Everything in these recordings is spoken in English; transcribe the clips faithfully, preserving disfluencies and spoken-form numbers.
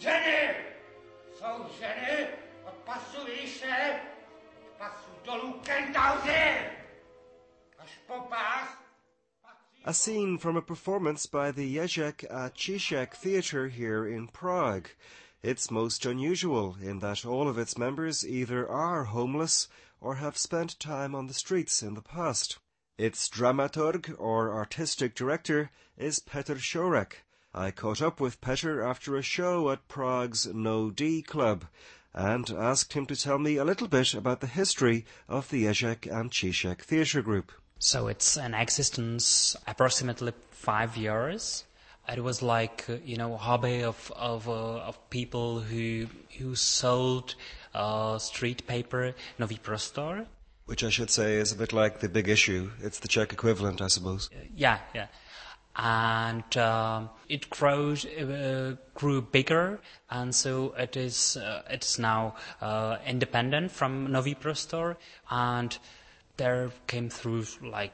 ženy! Jsou ženy, od pasu výše, od pasu dolů kentauři! Až po pás... A scene from a performance by the Ježek at Žižek Theatre here in Prague. It's most unusual in that all of its members either are homeless or have spent time on the streets in the past. Its dramaturg, or artistic director, is Petr Šorek. I caught up with Petr after a show at Prague's No D Club and asked him to tell me a little bit about the history of the Ježek and Žižek Theatre Group. So it's in existence approximately five years. It was like, uh, you know, a hobby of of, uh, of people who who sold uh, street paper, Nový Prostor. Which I should say is a bit like the Big Issue. It's the Czech equivalent, I suppose. Uh, yeah, yeah. And um, it grows, uh, grew bigger, and so it is. Uh, it's now uh, independent from Nový Prostor, and there came through like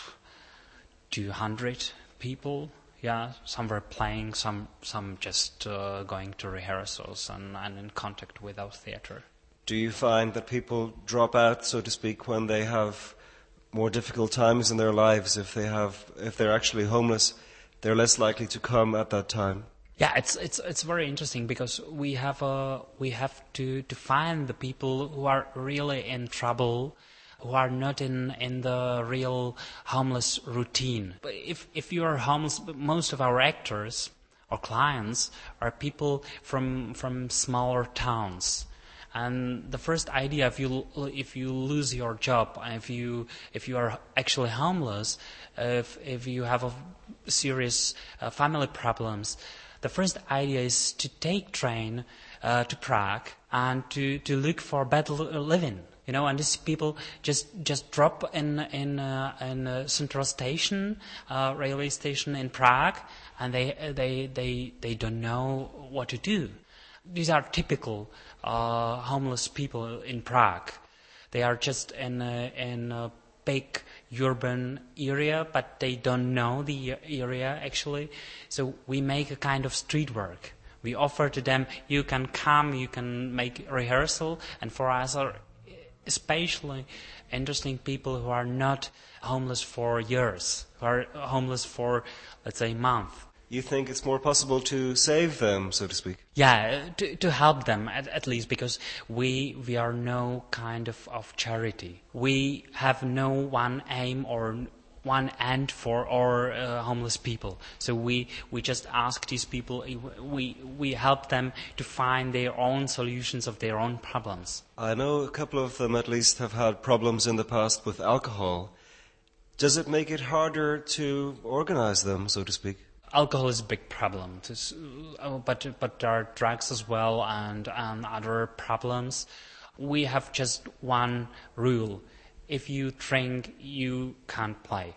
two hundred people. Yeah, some were playing, some some just uh, going to rehearsals and, and in contact with our theatre. Do you find that people drop out, so to speak, when they have more difficult times in their lives? If they have, if they're actually homeless, they're less likely to come at that time. Yeah, it's it's it's very interesting because we have uh, we have to, to find the people who are really in trouble, who are not in, in the real homeless routine. But if if you are homeless, most of our actors or clients are people from from smaller towns. And the first idea, if you if you lose your job, if you if you are actually homeless, if if you have a serious uh, family problems, the first idea is to take train uh, to Prague and to, to look for better living. You know, and these people just just drop in in uh, in a central station, uh, railway station in Prague, and they they they they don't know what to do. These are typical uh, homeless people in Prague. They are just in a, in a big urban area, but they don't know the area actually. So we make a kind of street work. We offer to them, you can come, you can make rehearsal, and for us are especially interesting people who are not homeless for years, who are homeless for, let's say, a month. You think it's more possible to save them, so to speak? Yeah, to, to help them at, at least, because we we are no kind of, of charity. We have no one aim or one end for our uh, homeless people. So we, we just ask these people, we we help them to find their own solutions of their own problems. I know a couple of them at least have had problems in the past with alcohol. Does it make it harder to organize them, so to speak? Alcohol is a big problem, but but there are drugs as well and, and other problems. We have just one rule. If you drink, you can't play.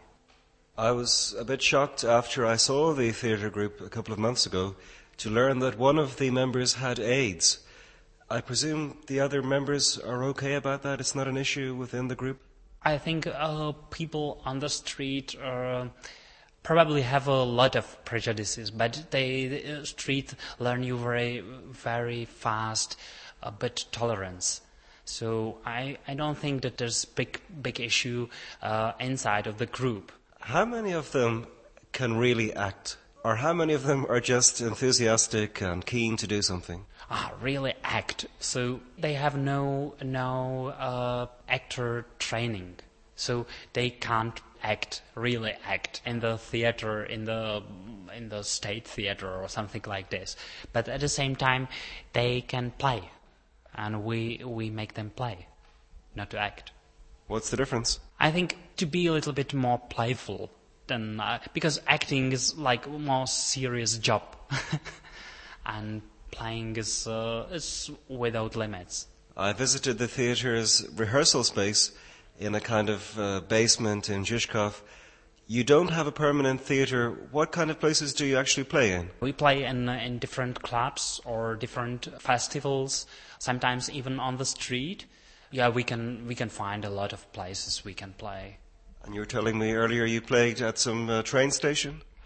I was a bit shocked after I saw the theatre group a couple of months ago to learn that one of the members had AIDS. I presume the other members are okay about that? It's not an issue within the group? I think uh, people on the street uh, probably have a lot of prejudices, but they, the street learn you very, very fast, a bit tolerance. So I, I don't think that there's big big issue uh, inside of the group. How many of them can really act? Or how many of them are just enthusiastic and keen to do something? Ah, really act. So they have no no uh, actor training. So they can't act, really act in the theater, in the in the state theater or something like this. But at the same time, they can play. And we we make them play, not to act. What's the difference? I think to be a little bit more playful than uh, because acting is like a more serious job, and playing is uh, is without limits. I visited the theatre's rehearsal space in a kind of uh, basement in Žižkov. You don't have a permanent theatre. What kind of places do you actually play in? We play in uh, in different clubs or different festivals. Sometimes even on the street. Yeah, we can we can find a lot of places we can play. And you were telling me earlier you played at some uh, train station?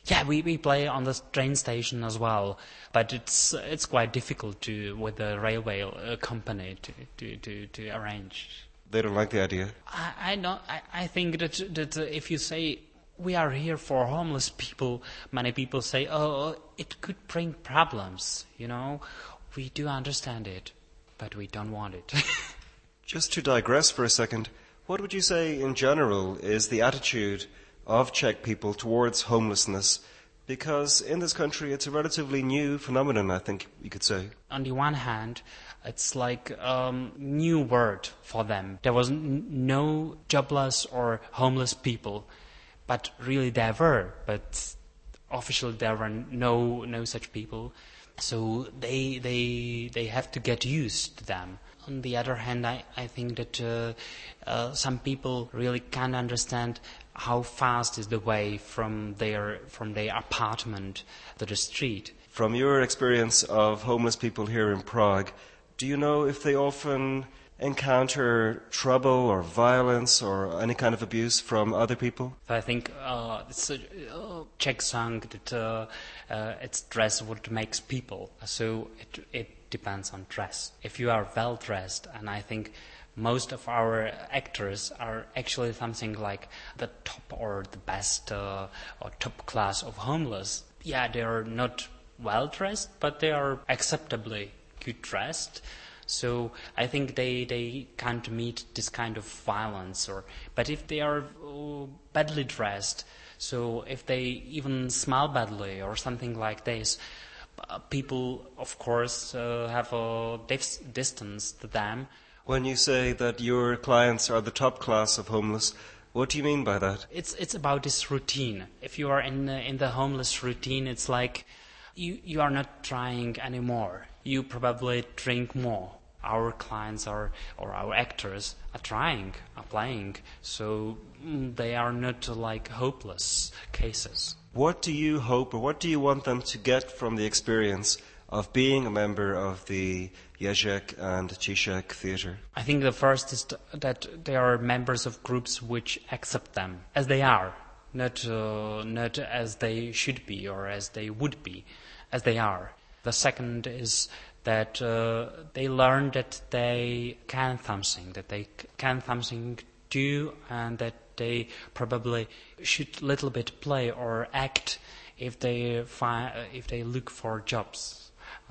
Yeah, we, we play on the train station as well, but it's it's quite difficult to with the railway uh, company to, to, to, to arrange. They don't like the idea. I I, don't, I I think that that uh, if you say we are here for homeless people, many people say, oh, it could bring problems. You know, we do understand it, but we don't want it. Just to digress for a second, what would you say in general is the attitude of Czech people towards homelessness? Because in this country it's a relatively new phenomenon, I think you could say. On the one hand, it's like a um, new word for them. There was n- no jobless or homeless people, but really there were, but officially there were no no such people. So they they they have to get used to them. On the other hand, I, I think that uh, uh, some people really can't understand how fast is the way from their from their apartment to the street. From your experience of homeless people here in Prague, do you know if they often encounter trouble or violence or any kind of abuse from other people? I think uh, it's a uh, Czech song that uh, uh, it's dress what makes people. So it it depends on dress. If you are well dressed, and I think most of our actors are actually something like the top or the best uh, or top class of homeless. Yeah, they are not well dressed, but they are acceptably good dressed. So I think they, they can't meet this kind of violence. Or but if they are uh, badly dressed, so if they even smell badly or something like this, uh, people of course uh, have a dif- distance to them. When you say that your clients are the top class of homeless, what do you mean by that? It's it's about this routine. If you are in the, in the homeless routine, it's like you you are not trying anymore. You probably drink more. Our clients are or our actors are trying, are playing, so mm, they are not uh, like hopeless cases. What do you hope, or what do you want them to get from the experience of being a member of the Ježek and Žižek theatre? I think the first is th- that they are members of groups which accept them as they are, not uh, not as they should be or as they would be, as they are. The second is that uh, they learn that they can something, that they c- can something do, and that they probably should little bit play or act if they fi- if they look for jobs.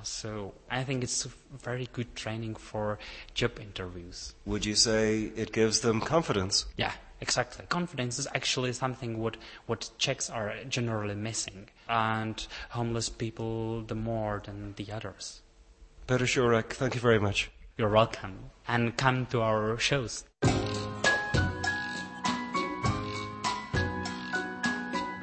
So I think it's very good training for job interviews. Would you say it gives them confidence? Yeah, exactly. Confidence is actually something what, what Czechs are generally missing, and homeless people the more than the others. Petr Šurek, thank you very much. You're welcome, and come to our shows.